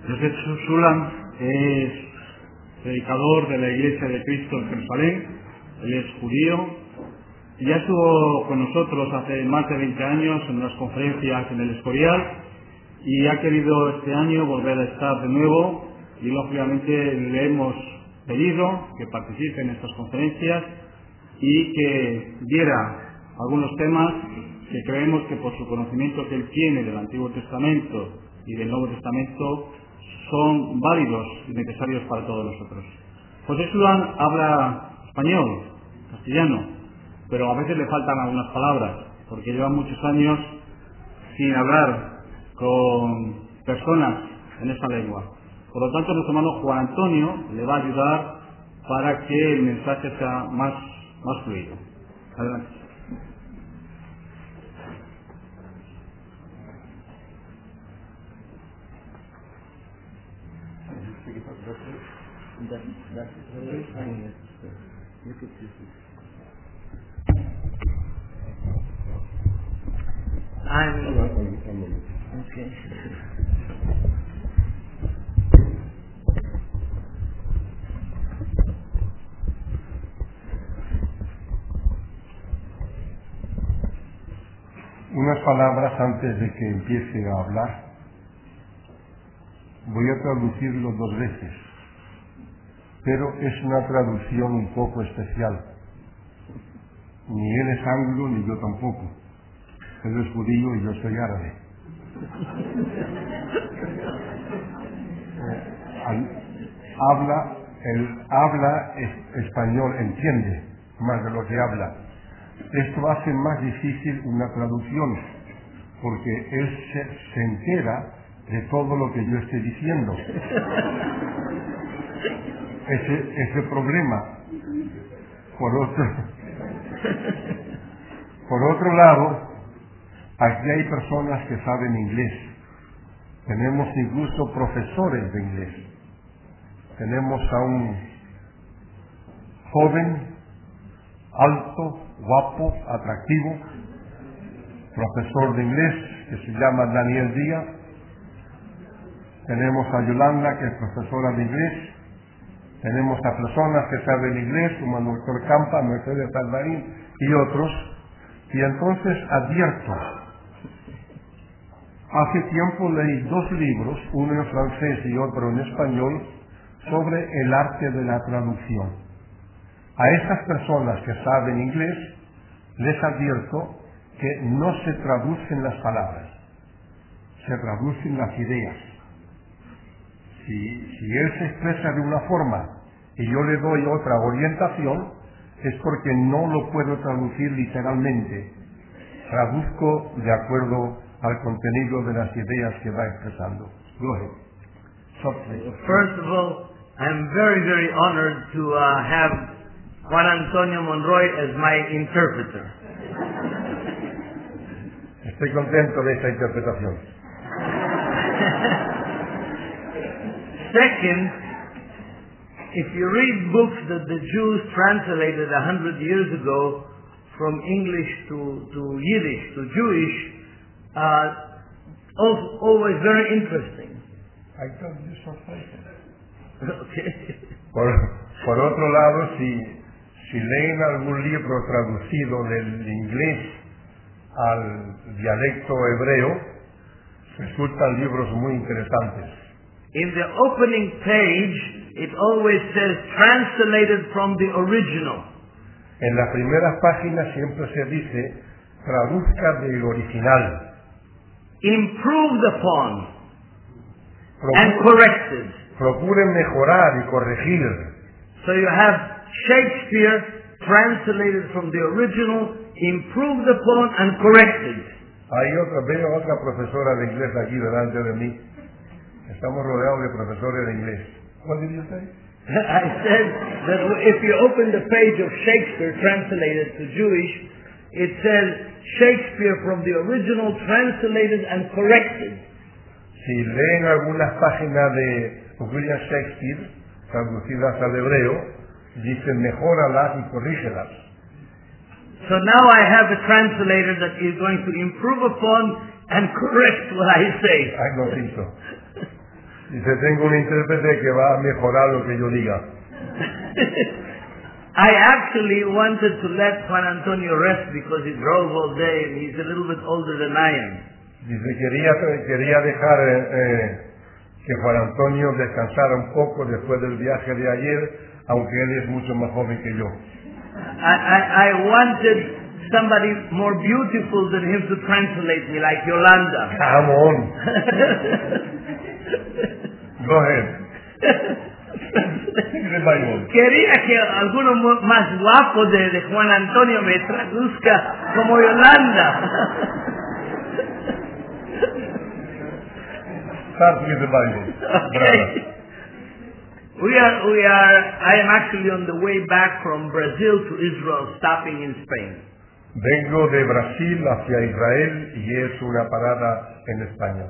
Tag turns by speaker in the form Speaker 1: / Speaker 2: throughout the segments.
Speaker 1: Joseph Sulam es predicador de la Iglesia de Cristo en Jerusalén. Él es judío y ya estuvo con nosotros hace más de 20 años en unas conferencias en el Escorial y ha querido este año volver a estar de nuevo y lógicamente le hemos pedido que participe en estas conferencias y que diera algunos temas que creemos que por su conocimiento que él tiene del Antiguo Testamento y del Nuevo Testamento son válidos y necesarios para todos nosotros. José Sulan habla español, castellano, pero a veces le faltan algunas palabras, porque lleva muchos años sin hablar con personas en esa lengua. Por lo tanto, nuestro hermano Juan Antonio le va a ayudar para que el mensaje sea más fluido. Adelante.
Speaker 2: Unas palabras antes de que empiece a hablar. Voy a traducirlo 2 veces, pero es una traducción un poco especial. Ni él es anglo ni yo tampoco. Él es judío y yo soy árabe. Habla español, entiende más de lo que habla. Esto hace más difícil una traducción, porque él se entera de todo lo que yo estoy diciendo. Ese problema. Por otro lado, aquí hay personas que saben inglés. Tenemos incluso profesores de inglés. Tenemos a un joven, alto, guapo, atractivo, profesor de inglés que se llama Daniel Díaz. Tenemos a Yolanda, que es profesora de inglés. Tenemos a personas que saben inglés, como el doctor Campa, Mercedes Salvarín y otros. Y entonces advierto, hace tiempo leí 2 libros, uno en francés y otro en español, sobre el arte de la traducción. A estas personas que saben inglés, les advierto que no se traducen las palabras, se traducen las ideas. Si él se expresa de una forma y yo le doy otra orientación, es porque no lo puedo traducir literalmente. Traduzco de acuerdo al contenido de las ideas que va expresando. Go ahead.
Speaker 3: First of all, I'm very, very honored to have Juan Antonio Monroy as my interpreter.
Speaker 2: Estoy contento de esta interpretación.
Speaker 3: Second, if you read books that the Jews translated 100 years ago from English to Yiddish, to Jewish, always very interesting.
Speaker 2: I told you something.
Speaker 3: Okay.
Speaker 2: Por otro lado, si leen algún libro traducido del inglés al dialecto hebreo, resultan libros muy interesantes.
Speaker 3: In the opening page, it always says translated from the original.
Speaker 2: En las primeras páginas siempre se dice traduzca del original.
Speaker 3: Improved upon and corrected.
Speaker 2: Procuren mejorar y corregir.
Speaker 3: So you have Shakespeare translated from the original, improved upon and corrected.
Speaker 2: Veo otra profesora de inglés aquí delante de mí. Estamos rodeados de profesores de inglés. What did you say?
Speaker 3: I said that if you open the page of Shakespeare translated to Jewish, it says Shakespeare from the original translated and corrected.
Speaker 2: Si leen algunas páginas de William Shakespeare traducidas al hebreo, dicen mejóralas y corrígelas.
Speaker 3: So now I have a translator that is going to improve upon and correct what I say.
Speaker 2: I don't think so. Dice, tengo un intérprete que va a mejorar lo que yo diga.
Speaker 3: I actually wanted to let Juan Antonio rest because he drove all day and he's a little bit older than I am.
Speaker 2: Dice, quería dejar que Juan Antonio descansara un poco después del viaje de ayer, aunque él es mucho más joven que yo.
Speaker 3: I wanted somebody more beautiful than him to translate me, like Yolanda.
Speaker 2: Come on. Go ahead. The Bible.
Speaker 3: Quería que alguno más guapo de Juan Antonio me traduzca como Yolanda.
Speaker 2: Start with the Bible.
Speaker 3: Okay. I am actually on the way back from Brazil to Israel, stopping in Spain.
Speaker 2: Vengo de Brasil hacia Israel y es una parada en España.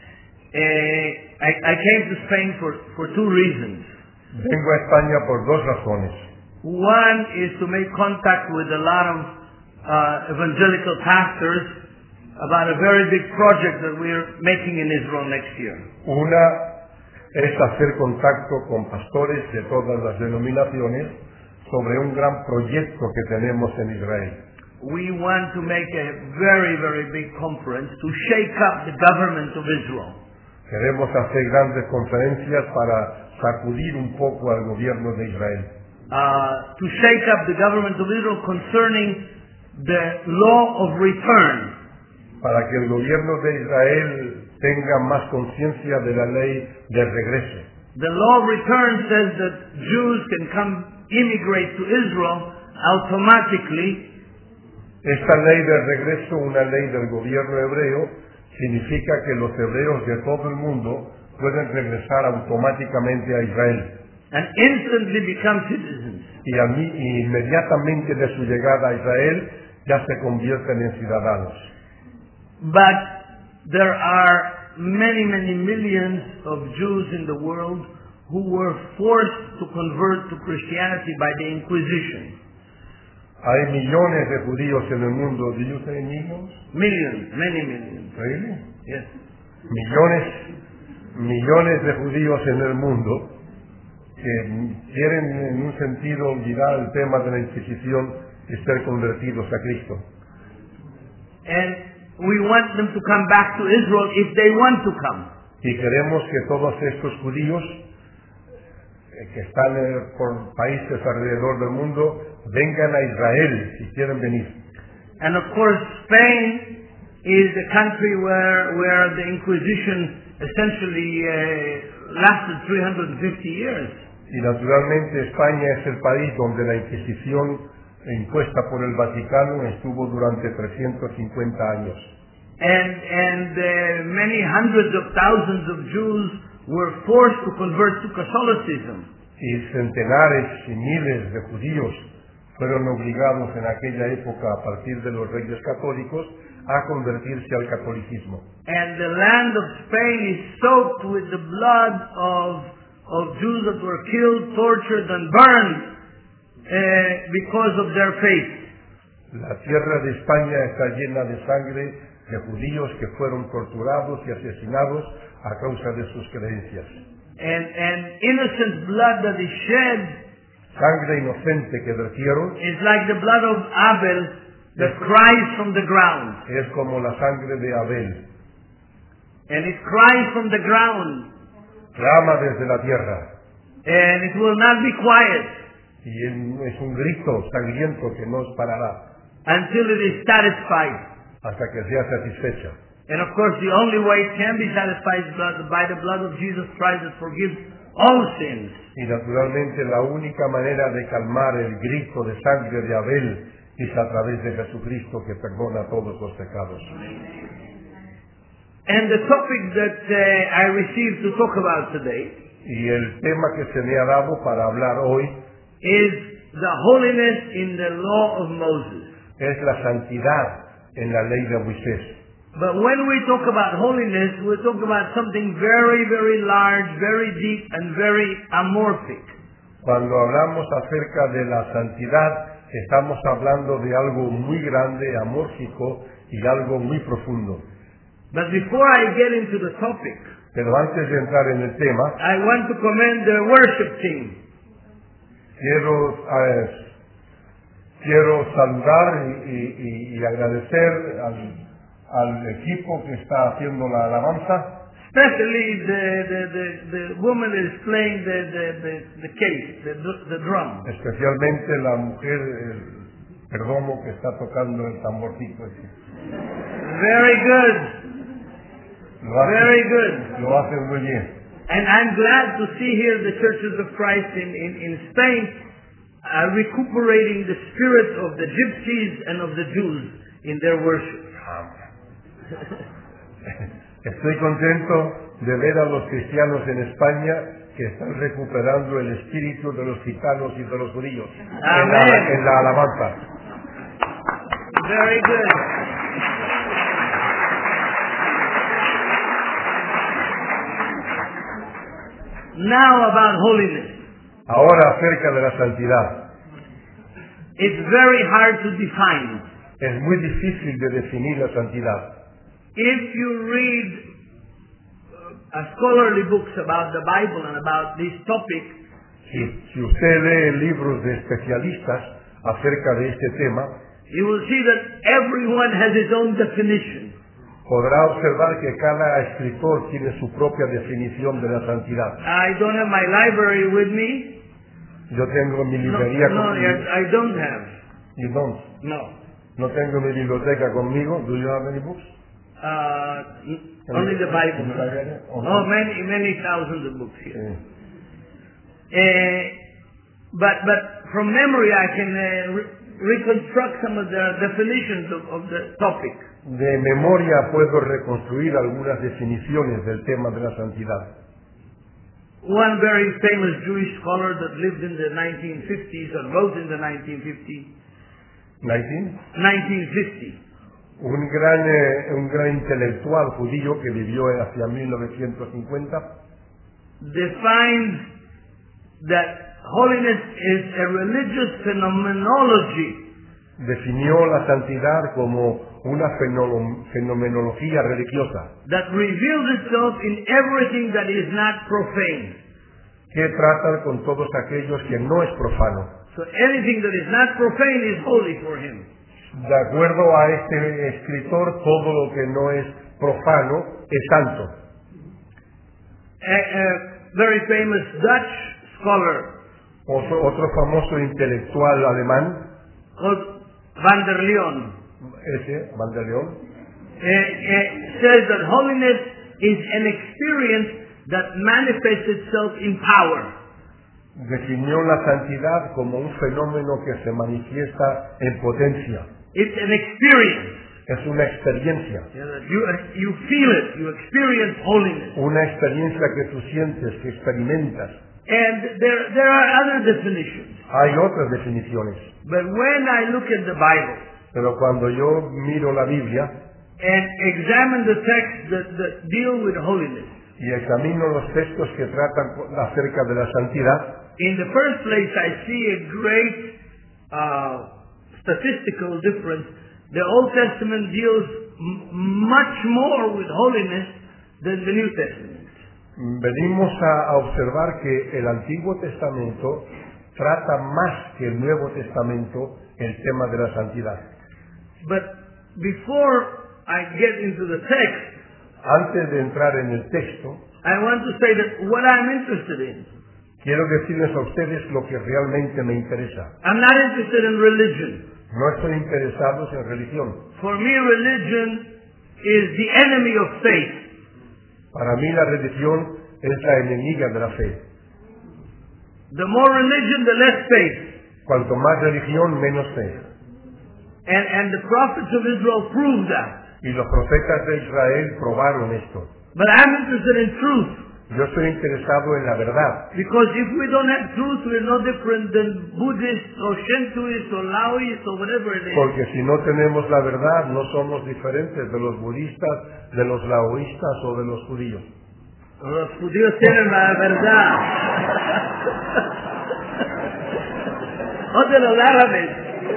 Speaker 3: I came to Spain for two reasons.
Speaker 2: Vengo a España por dos razones.
Speaker 3: One is to make contact with a lot of evangelical pastors about a very big project that we're making in Israel next year.
Speaker 2: Una es hacer contacto con pastores de todas las denominaciones sobre un gran proyecto que tenemos en Israel.
Speaker 3: We want to make a very, very big conference to shake up the government of Israel.
Speaker 2: Queremos hacer grandes conferencias para sacudir un poco al gobierno de Israel.
Speaker 3: To shake up the government of Israel concerning the law of return.
Speaker 2: Para que el gobierno de Israel tenga más conciencia de la ley de regreso.
Speaker 3: The law of return says that Jews can come immigrate to Israel automatically.
Speaker 2: Esta ley de regreso, una ley del gobierno hebreo, significa que los hebreos de todo el mundo pueden regresar automáticamente a Israel.
Speaker 3: And instantly become citizens.
Speaker 2: Y inmediatamente de su llegada a Israel ya se convierten en ciudadanos.
Speaker 3: But there are many, many millions of Jews in the world who were forced to convert to Christianity by the Inquisition.
Speaker 2: Hay millones de judíos en el mundo. Do you say millions?
Speaker 3: Millions, many millions.
Speaker 2: Really?
Speaker 3: Yes.
Speaker 2: Millones de judíos en el mundo que quieren en un sentido olvidar el tema de la Inquisición y ser convertidos a Cristo.
Speaker 3: And we want them to come back to Israel if they want to come.
Speaker 2: Y queremos que todos estos judíos que están por países alrededor del mundo vengan a Israel si quieren venir.
Speaker 3: And of course Spain is the country where the Inquisition essentially lasted 350 years.
Speaker 2: Y naturalmente España es el país donde la Inquisición impuesta por el Vaticano estuvo durante 350 años.
Speaker 3: And many hundreds of thousands of Jews were forced to convert to Catholicism.
Speaker 2: Y centenares y miles de judíos fueron obligados en aquella época, a partir de los reyes católicos, a convertirse al catolicismo.
Speaker 3: And the land of Spain is soaked with the blood of Jews that were killed, tortured, and burned because of their faith.
Speaker 2: La tierra de España está llena de sangre de judíos que fueron torturados y asesinados a causa de sus creencias.
Speaker 3: And innocent blood that is shed
Speaker 2: Sangre inocente que vertieron
Speaker 3: is like the blood of Abel that cries from the ground.
Speaker 2: es como la sangre de Abel.
Speaker 3: And it cries from the ground.
Speaker 2: Clama desde la tierra.
Speaker 3: And it will not be quiet
Speaker 2: Y es un grito sangriento que no parará
Speaker 3: until it is satisfied.
Speaker 2: hasta que sea satisfecha.
Speaker 3: And of course the only way it can be satisfied is by the blood of Jesus Christ that forgives all sins.
Speaker 2: Y naturalmente la única manera de calmar el grito de sangre de Abel es a través de Jesucristo, que perdona todos los pecados.
Speaker 3: And the topic that I received to talk about today
Speaker 2: Y el tema que se me ha dado para hablar hoy
Speaker 3: is the holiness in the law of Moses.
Speaker 2: es la santidad en la ley de Moisés.
Speaker 3: But when we talk about holiness, we talk about something very, very large, very deep, and very amorphic.
Speaker 2: Cuando hablamos acerca de la santidad, estamos hablando de algo muy grande, amórfico y algo muy profundo.
Speaker 3: But before I get into the topic,
Speaker 2: Pero antes de entrar en el tema,
Speaker 3: I want to commend the worship team.
Speaker 2: quiero saludar y agradecer al equipo que está haciendo la alabanza,
Speaker 3: Especially the woman that is playing the case, the drum.
Speaker 2: especialmente la mujer, el perdomo que está tocando el tamborcito ese.
Speaker 3: Very good. Very good.
Speaker 2: Lo hace muy bien.
Speaker 3: And I'm glad to see here the churches of Christ in Spain recuperating the spirit of the gypsies and of the Jews in their worship.
Speaker 2: Estoy contento de ver a los cristianos en España que están recuperando el espíritu de los gitanos y de los judíos en la alabanza.
Speaker 3: Very good. Now about holiness.
Speaker 2: Ahora acerca de la santidad.
Speaker 3: It's very hard to define.
Speaker 2: Es muy difícil de definir la santidad.
Speaker 3: If you read scholarly books about the Bible and about this topic,
Speaker 2: Si usted lee libros de especialistas acerca de este tema,
Speaker 3: you will see that everyone has his own definition.
Speaker 2: podrá observar que cada escritor tiene su propia definición de la santidad.
Speaker 3: I don't have my library with me.
Speaker 2: Yo tengo mi
Speaker 3: No,
Speaker 2: librería
Speaker 3: no,
Speaker 2: conmigo.
Speaker 3: I don't have.
Speaker 2: You don't.
Speaker 3: No.
Speaker 2: No tengo mi biblioteca conmigo. Do you have any books?
Speaker 3: Only the Bible.
Speaker 2: In the library?
Speaker 3: Oh, many thousands of books here.
Speaker 2: Sí.
Speaker 3: But from memory I can reconstruct some of the definitions of the topic.
Speaker 2: De memoria puedo reconstruir algunas definiciones del tema de la santidad.
Speaker 3: One very famous Jewish scholar that lived in the 1950s or wrote in the 1950s, 1950.
Speaker 2: Un gran intelectual judío que vivió hacia 1950
Speaker 3: defines that holiness is a religious phenomenology
Speaker 2: definió la santidad como una fenomenología religiosa
Speaker 3: that reveals itself in everything that is not profane.
Speaker 2: que trata con todos aquellos que no es profano.
Speaker 3: So anything that is not profane is holy for him.
Speaker 2: De acuerdo a este escritor, todo lo que no es profano es santo.
Speaker 3: A very famous Dutch scholar
Speaker 2: Otro famoso intelectual alemán,
Speaker 3: called Van der Leon
Speaker 2: Van der Leon,
Speaker 3: says that holiness is an experience that manifests itself in power.
Speaker 2: definió la santidad como un fenómeno que se manifiesta en potencia.
Speaker 3: It's an experience.
Speaker 2: Es una experiencia.
Speaker 3: You feel it. You experience holiness.
Speaker 2: Una experiencia que tú sientes, que experimentas.
Speaker 3: And there are other definitions.
Speaker 2: Hay otras definiciones.
Speaker 3: But when I look at the Bible
Speaker 2: Pero cuando yo miro la Biblia
Speaker 3: and examine the texts that deal with holiness,
Speaker 2: y examino los textos que tratan acerca de la santidad,
Speaker 3: in the first place I see a great statistical difference. The Old Testament deals much more with holiness than the New Testament.
Speaker 2: venimos a observar que el Antiguo Testamento trata más que el Nuevo Testamento el tema de la santidad.
Speaker 3: But before I get into the text,
Speaker 2: Antes de entrar en el texto,
Speaker 3: I want to say that what I'm interested in,
Speaker 2: quiero decirles a ustedes lo que realmente me interesa.
Speaker 3: I'm not interested in religion.
Speaker 2: No estoy interesado en religión.
Speaker 3: For me, religion is the enemy of faith.
Speaker 2: Para mí la religión es la enemiga de la fe.
Speaker 3: The more religion, the less faith.
Speaker 2: Cuanto más religión, menos fe.
Speaker 3: And the prophets of Israel proved that.
Speaker 2: Y los profetas de Israel probaron esto.
Speaker 3: But I'm interested in truth.
Speaker 2: Yo estoy interesado en la verdad.
Speaker 3: Because if we don't have truth, we're no different than Buddhists or Shintoists or Laoists or whatever it is.
Speaker 2: Porque si no tenemos la verdad, no somos diferentes de los budistas, de los laoístas o de los judíos.
Speaker 3: Los judíos tienen la verdad. O de los árabes.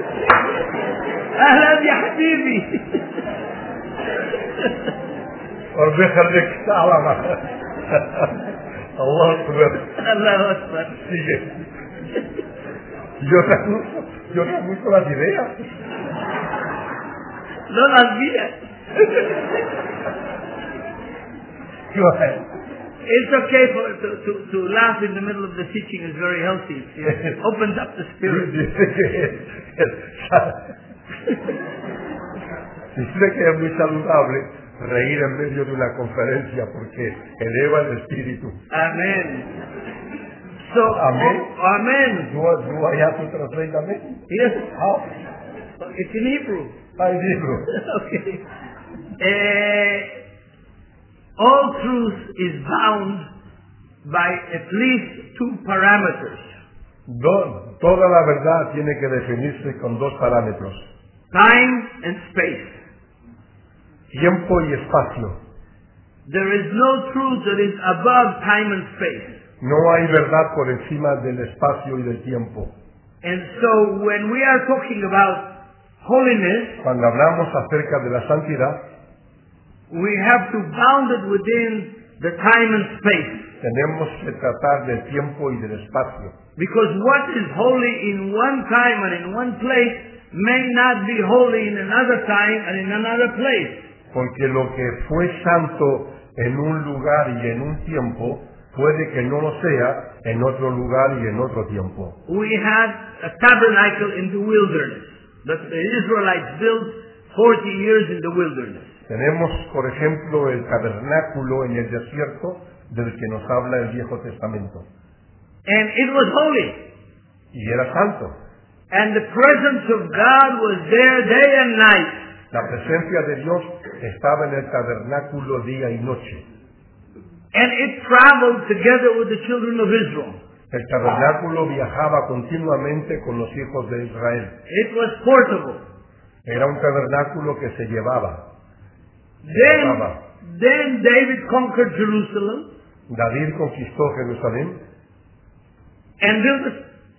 Speaker 3: Ahlan ya habibi.
Speaker 2: Or déjale que Allah Akbar.
Speaker 3: Allahu Akbar.
Speaker 2: Sigue. Yo traduzco las ideas.
Speaker 3: No las vías.
Speaker 2: Go ahead.
Speaker 3: It's okay to laugh in the middle of the teaching is very healthy. It opens up the spirit.
Speaker 2: Dice que es muy saludable reír en medio de una conferencia porque eleva el espíritu.
Speaker 3: Amen. So,
Speaker 2: Amen.
Speaker 3: Amen.
Speaker 2: Do I have to translate amen?
Speaker 3: Yes.
Speaker 2: How?
Speaker 3: It's in Hebrew.
Speaker 2: Ay, Hebrew.
Speaker 3: Okay. All truth is bound by at least two parameters.
Speaker 2: Toda la verdad tiene que definirse con dos parámetros:
Speaker 3: Time and space.
Speaker 2: tiempo y espacio.
Speaker 3: There is no truth that is above time and space.
Speaker 2: No hay verdad por encima del espacio y del tiempo.
Speaker 3: And so when we are talking about holiness,
Speaker 2: Cuando hablamos acerca de la santidad,
Speaker 3: we have to bound it within the time and space.
Speaker 2: tenemos que tratar del tiempo y del espacio.
Speaker 3: Because what is holy in one time and in one place may not be holy in another time and in another place.
Speaker 2: Porque lo que fue santo en un lugar y en un tiempo, puede que no lo sea en otro lugar y en otro tiempo.
Speaker 3: We had a tabernacle in the wilderness that the Israelites built 40 years in the wilderness.
Speaker 2: Tenemos, por ejemplo, el tabernáculo en el desierto del que nos habla el Viejo Testamento.
Speaker 3: And it was holy.
Speaker 2: Y era santo.
Speaker 3: And the presence of God was there day and night.
Speaker 2: La presencia de Dios estaba en el tabernáculo día y noche.
Speaker 3: And it traveled together with the children of Israel.
Speaker 2: El tabernáculo viajaba continuamente con los hijos de Israel.
Speaker 3: It was portable.
Speaker 2: Era un tabernáculo que se llevaba.
Speaker 3: Then David conquered Jerusalem
Speaker 2: David conquistó Jerusalén
Speaker 3: and built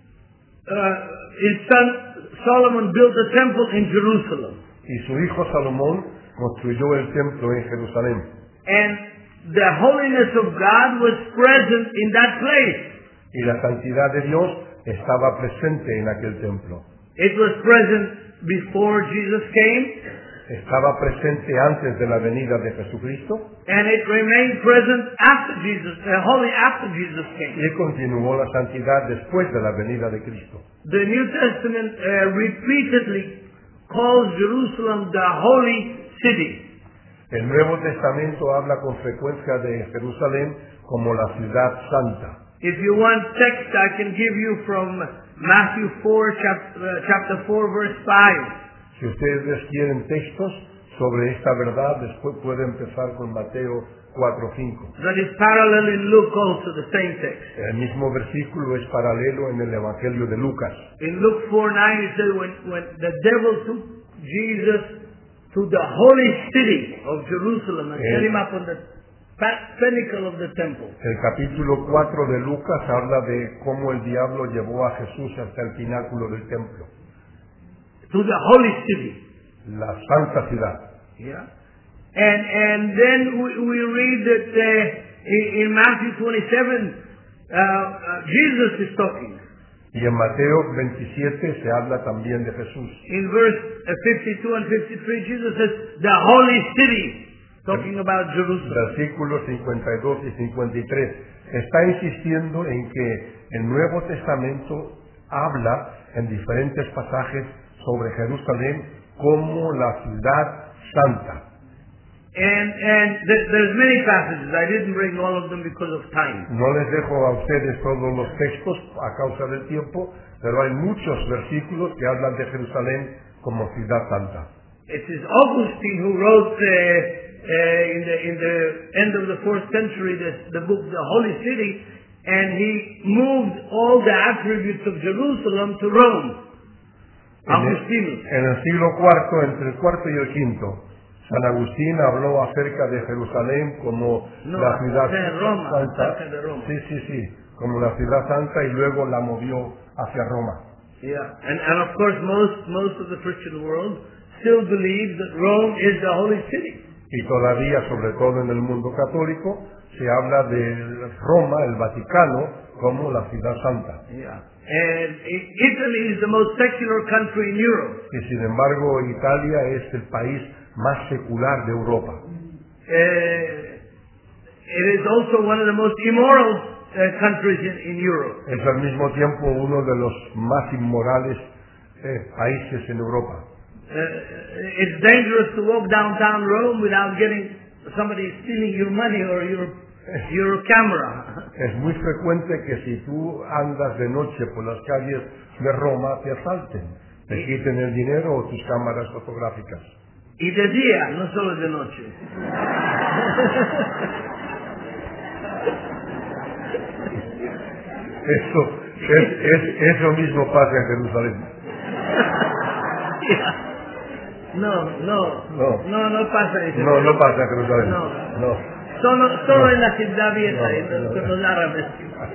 Speaker 3: his son Solomon built a temple in Jerusalem.
Speaker 2: y su hijo Salomón construyó el templo en Jerusalén.
Speaker 3: And the holiness of God was present in that place.
Speaker 2: Y la santidad de Dios estaba presente en aquel templo.
Speaker 3: It was present before Jesus came,
Speaker 2: Estaba presente antes de la venida de Jesucristo
Speaker 3: and it remained present after Jesus, holy after Jesus came.
Speaker 2: y continuó la santidad después de la venida de Cristo.
Speaker 3: The New Testament repeatedly calls Jerusalem the holy city.
Speaker 2: El Nuevo Testamento habla con frecuencia de Jerusalén como la ciudad santa.
Speaker 3: If you want text, I can give you from Matthew 4, chapter 4, verse 5.
Speaker 2: Si ustedes quieren textos sobre esta verdad, después pueden empezar con Mateo 4:5.
Speaker 3: That is parallel in Luke also, the same text.
Speaker 2: El mismo versículo es paralelo en el Evangelio de Lucas.
Speaker 3: In Luke 4:9 it says when the devil took Jesus to the holy city of Jerusalem and set him up on the pinnacle of the temple.
Speaker 2: El capítulo 4 de Lucas habla de cómo el diablo llevó a Jesús hasta el pináculo del templo.
Speaker 3: To the holy city.
Speaker 2: La santa ciudad.
Speaker 3: Yeah. And then we read that in Matthew 27, Jesus is talking.
Speaker 2: Y en Mateo 27 se habla también de Jesús.
Speaker 3: In verse 52 and 53, Jesus says, the holy city, talking about Jerusalem.
Speaker 2: Versículos 52 y 53. Está insistiendo en que el Nuevo Testamento habla en diferentes pasajes sobre Jerusalén como la ciudad santa.
Speaker 3: And there's many passages. I didn't bring all of them because of time.
Speaker 2: No les dejo a ustedes todos los textos a causa del tiempo, pero hay muchos versículos que hablan de Jerusalén como ciudad santa.
Speaker 3: It is Augustine who wrote in the end of the 4th century the book The Holy City, and he moved all the attributes of Jerusalem to Rome. Augustinus.
Speaker 2: En el siglo IV, entre el cuarto y el quinto, San Agustín habló acerca de Jerusalén como la ciudad santa.
Speaker 3: Cerca de Roma.
Speaker 2: Sí, como la ciudad santa, y luego la movió hacia Roma.
Speaker 3: Yeah, and of course most of the Christian world still believes that Rome is the holy city.
Speaker 2: Y todavía, sobre todo en el mundo católico, se habla de Roma, el Vaticano, como la ciudad santa.
Speaker 3: Yeah. And Italy is the most secular country in Europe.
Speaker 2: Y sin embargo, Italia es el país más secular de Europa.
Speaker 3: It is also one of the most immoral countries in Europe.
Speaker 2: Es al mismo tiempo uno de los más inmorales países en Europa.
Speaker 3: It's dangerous to walk downtown Rome without getting somebody stealing your money or your camera.
Speaker 2: Es muy frecuente que si tú andas de noche por las calles de Roma te asalten, te quiten el dinero o tus cámaras fotográficas.
Speaker 3: Y de día, no solo de noche.
Speaker 2: Eso mismo pasa en Jerusalén.
Speaker 3: No pasa en
Speaker 2: Jerusalén. No pasa en Jerusalén.
Speaker 3: No. Solo en la ciudad vieja, con los árabes.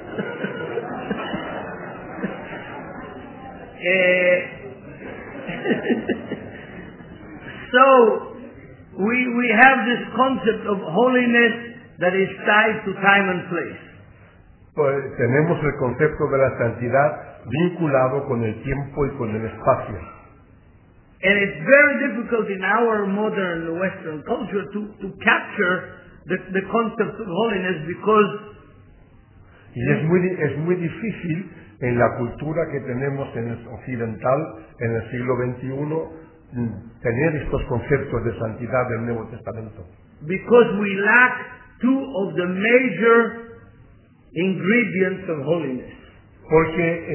Speaker 3: So, we have this concept of holiness that is tied to time and place.
Speaker 2: Pues tenemos el concepto de la santidad vinculado con el tiempo y con el espacio.
Speaker 3: And it's very difficult in our modern Western culture to capture the concept of holiness because
Speaker 2: y es muy difícil en la cultura que tenemos en el occidental en el siglo XXI tener estos conceptos de santidad del Nuevo Testamento.
Speaker 3: Because we lack two of the major ingredients of holiness.
Speaker 2: Porque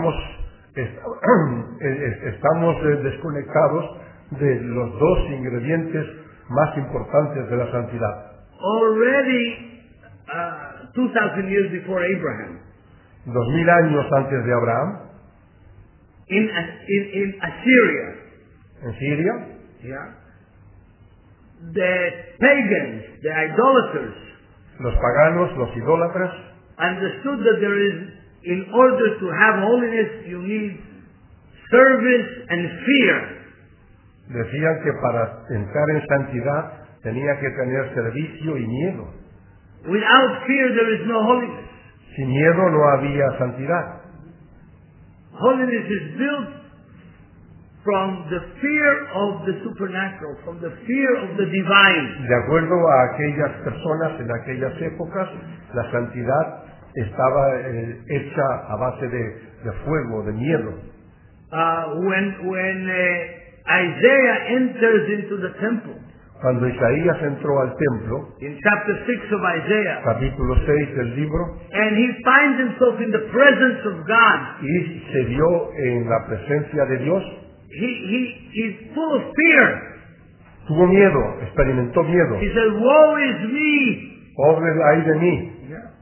Speaker 2: estamos desconectados de los dos ingredientes más importantes de la santidad.
Speaker 3: Already 2,000 years before Abraham,
Speaker 2: 2000 años antes de Abraham,
Speaker 3: in Assyria,
Speaker 2: en Siria,
Speaker 3: the pagans, the idolaters,
Speaker 2: los paganos, los idólatras,
Speaker 3: understood that in order to have holiness, you need service and fear.
Speaker 2: Decían que para entrar en santidad tenía que tener servicio y miedo.
Speaker 3: Without fear, there is no holiness.
Speaker 2: Sin miedo no había santidad.
Speaker 3: Holiness is built from the fear of the supernatural, from the fear of the divine.
Speaker 2: De acuerdo a aquellas personas en aquellas épocas, la santidad estaba hecha a base de fuego, de miedo.
Speaker 3: When Isaiah enters into the temple,
Speaker 2: cuando Isaías entró al templo,
Speaker 3: in chapter 6 of Isaiah,
Speaker 2: capítulo 6 del libro,
Speaker 3: and he finds himself in the presence of God,
Speaker 2: y se vio en la presencia de Dios,
Speaker 3: he's full of fear.
Speaker 2: Tuvo miedo, experimentó miedo.
Speaker 3: He said, "Woe is me!
Speaker 2: Pobre hay de mí.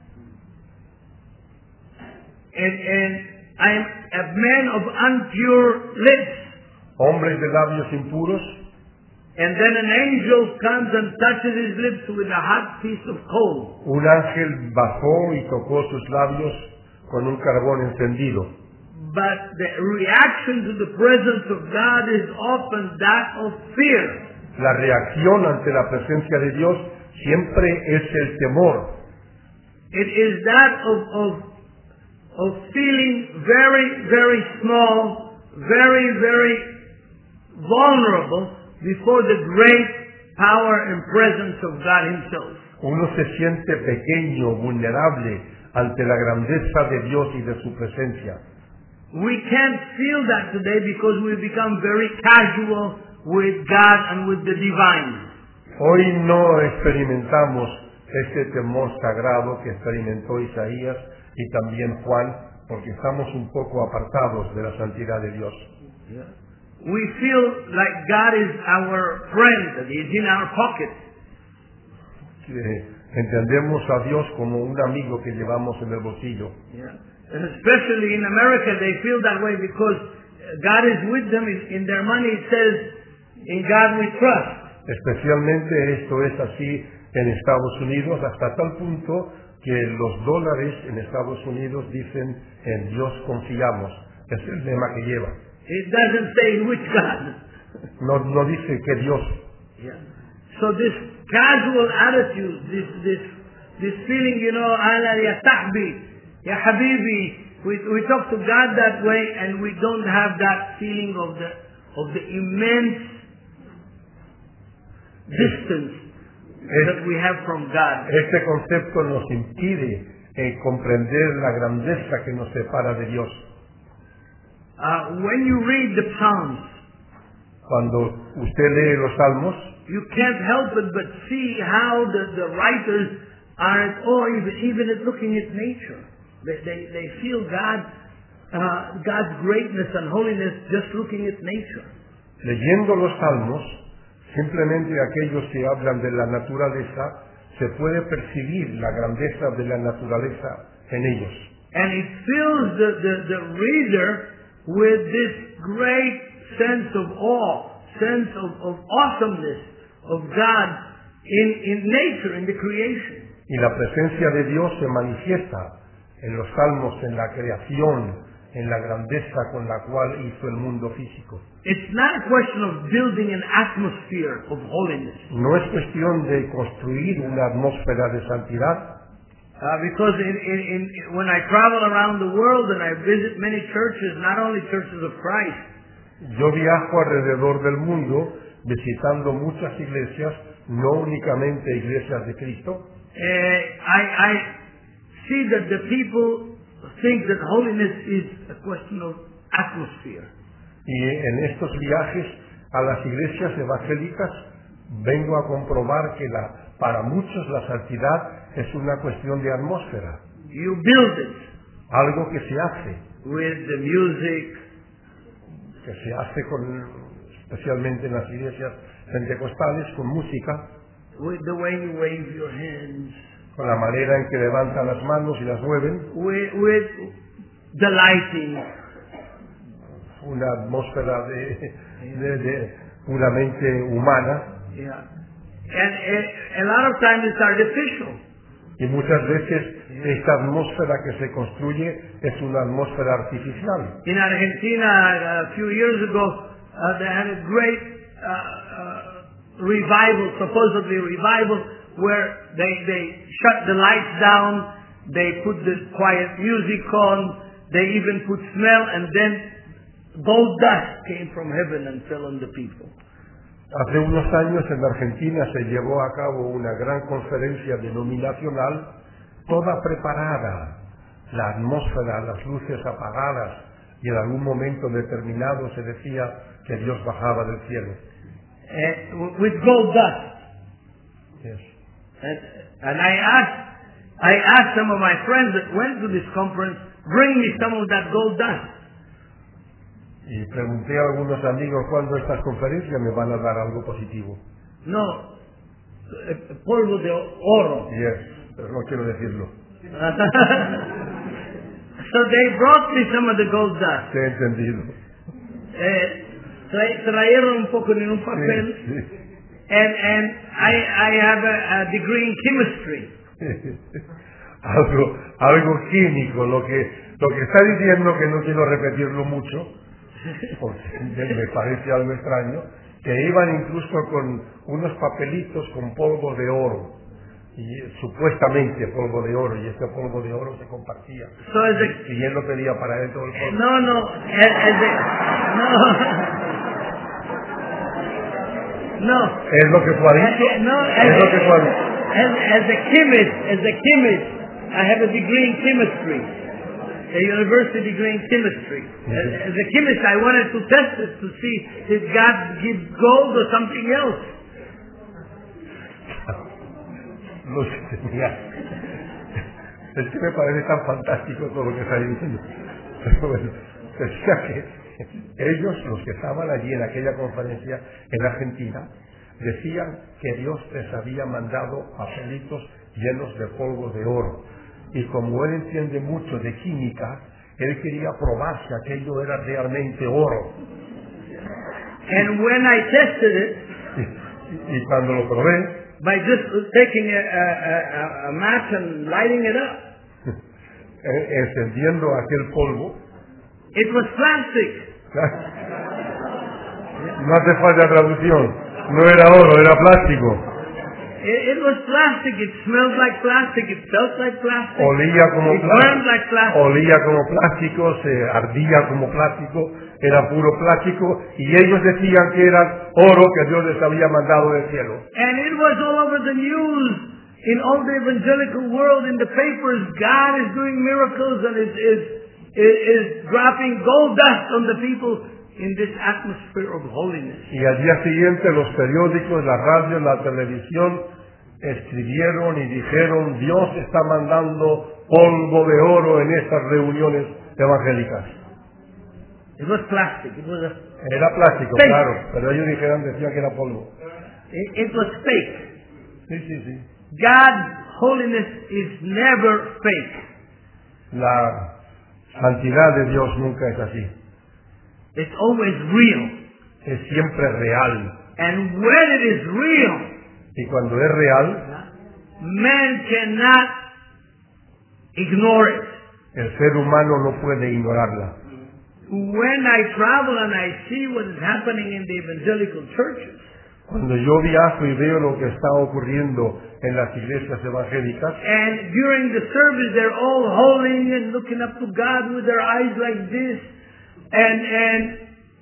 Speaker 3: And I am a man of impure lips."
Speaker 2: Hombres de labios impuros.
Speaker 3: And then an angel comes and touches his lips with a hot piece of coal.
Speaker 2: Un ángel bajó y tocó sus labios con un carbón encendido.
Speaker 3: But the reaction to the presence of God is often that of fear.
Speaker 2: La reacción ante la presencia de Dios siempre es el temor.
Speaker 3: It is that of feeling very, very small, very, very vulnerable before the great power and presence of God Himself.
Speaker 2: Uno se siente pequeño, vulnerable ante la grandeza de Dios y de su presencia.
Speaker 3: We can't feel that today because we've become very casual with God and with the divine.
Speaker 2: Hoy no experimentamos este temor sagrado que experimentó Isaías y también Juan, porque estamos un poco apartados de la santidad de Dios.
Speaker 3: We feel like God is our friend, that He's in our pocket.
Speaker 2: Entendemos a Dios como un amigo que llevamos en el bolsillo.
Speaker 3: And especially in America, they feel that way because God is with them. In their money, it says, "In God we trust."
Speaker 2: Especialmente esto es así en Estados Unidos, hasta tal punto que los dólares en Estados Unidos dicen, "En Dios confiamos". Es el lema que lleva.
Speaker 3: It doesn't say in which God.
Speaker 2: No dice que Dios.
Speaker 3: So this casual attitude, this this feeling, Ala ya sahbi, ya habibi. We talk to God that way, and we don't have that feeling of the immense distance that we have from God.
Speaker 2: Este concepto nos impide comprender la grandeza que nos separa de Dios.
Speaker 3: When you read the Psalms,
Speaker 2: cuando usted lee los Salmos,
Speaker 3: you can't help it but see how the writers are at awe, even at looking at nature. They feel God's greatness and holiness just looking at nature.
Speaker 2: Leyendo los Salmos, simplemente aquellos que hablan de la naturaleza, se puede percibir la grandeza de la naturaleza en ellos.
Speaker 3: And it fills the reader with this great sense of awe, sense of awesomeness of God in nature, in the creation.
Speaker 2: Y la presencia de Dios se manifiesta en los Salmos, en la creación, en la grandeza con la cual hizo el mundo físico.
Speaker 3: It's not a question of building an atmosphere of holiness.
Speaker 2: No es cuestión de construir una atmósfera de santidad.
Speaker 3: Because when I travel around the world and I visit many churches, not only churches of Christ.
Speaker 2: Yo viajo alrededor del mundo visitando muchas iglesias, no únicamente iglesias de Cristo.
Speaker 3: I see that the people think that holiness is a question of atmosphere.
Speaker 2: Y en estos viajes a las iglesias evangélicas vengo a comprobar que para muchos la santidad es una cuestión de atmósfera.
Speaker 3: You build it.
Speaker 2: Algo que se hace.
Speaker 3: With the music.
Speaker 2: Que se hace especialmente en las iglesias pentecostales, con música.
Speaker 3: With the way you wave your hands.
Speaker 2: Con la manera en que levantan las manos y las mueven.
Speaker 3: With the lighting.
Speaker 2: Una atmósfera de puramente humana.
Speaker 3: Yeah. And a lot of times it's artificial.
Speaker 2: Y muchas veces esta atmósfera que se construye es una atmósfera artificial.
Speaker 3: In Argentina, a few years ago, they had a great revival, supposedly revival, where they shut the lights down, they put the quiet music on, they even put smell, and then gold dust came from heaven and fell on the people.
Speaker 2: Hace unos años en Argentina se llevó a cabo una gran conferencia denominacional, toda preparada, la atmósfera, las luces apagadas, y en algún momento determinado se decía que Dios bajaba del cielo.
Speaker 3: With gold dust.
Speaker 2: Yes.
Speaker 3: And I asked some of my friends that went to this conference, bring me some of that gold dust.
Speaker 2: Y pregunté a algunos amigos cuándo estas conferencias me van a dar algo positivo.
Speaker 3: No, polvo de oro.
Speaker 2: Yes, pero no quiero decirlo.
Speaker 3: So they brought me some of the gold dust.
Speaker 2: Te he entendido.
Speaker 3: Trajeron un poco en un papel.
Speaker 2: Sí, sí.
Speaker 3: And I have a degree in chemistry.
Speaker 2: algo químico, lo que está diciendo, que no quiero repetirlo mucho, porque me parece algo extraño, que iban incluso con unos papelitos con polvo de oro, y supuestamente polvo de oro, y este polvo de oro se compartía. Y él lo pedía para él todo el polvo.
Speaker 3: No.
Speaker 2: ¿Es lo que tú has dicho? Es lo que tú has dicho.
Speaker 3: As a chemist, I have a degree in chemistry, a university degree in chemistry. As a chemist, I wanted to test it to see if God gives gold or something else.
Speaker 2: No sé, mira. Es que me parece tan fantástico todo lo que está diciendo. Pero bueno, decía que ellos, los que estaban allí en aquella conferencia en Argentina, decían que Dios les había mandado papelitos llenos de polvo de oro. Y como él entiende mucho de química, él quería probar si aquello era realmente oro.
Speaker 3: And when I tested it,
Speaker 2: y cuando lo probé,
Speaker 3: by just taking a match and lighting it up,
Speaker 2: encendiendo aquel polvo,
Speaker 3: it was plastic.
Speaker 2: No hace falta traducción. No era oro, era plástico.
Speaker 3: It was plastic. It smelled like plastic. It felt like plastic.
Speaker 2: Olía como
Speaker 3: It burned like plastic.
Speaker 2: olía como plástico, se ardía como plástico, era puro plástico, y ellos decían que era oro que Dios les había mandado del cielo.
Speaker 3: And it was all over the news in all the evangelical world, in the papers. God is doing miracles and is dropping gold dust on the people in this atmosphere of holiness.
Speaker 2: Y al día siguiente los periódicos, la radio, la televisión escribieron y dijeron: Dios está mandando polvo de oro en estas reuniones evangélicas.
Speaker 3: It was plastic. It was
Speaker 2: Era plástico,
Speaker 3: fake.
Speaker 2: claro, pero ellos decían que era polvo.
Speaker 3: It was fake.
Speaker 2: Sí.
Speaker 3: God's holiness is never fake.
Speaker 2: La santidad de Dios nunca es así.
Speaker 3: It's always real.
Speaker 2: Es siempre real.
Speaker 3: And when it is real,
Speaker 2: Y cuando es real,
Speaker 3: man cannot ignore it.
Speaker 2: el ser humano no puede ignorarla.
Speaker 3: When I travel and I see what is happening in the evangelical churches,
Speaker 2: Cuando yo viajo y veo lo que está ocurriendo en las iglesias evangélicas,
Speaker 3: and during the service they're all holy and looking up to God with their eyes like this, and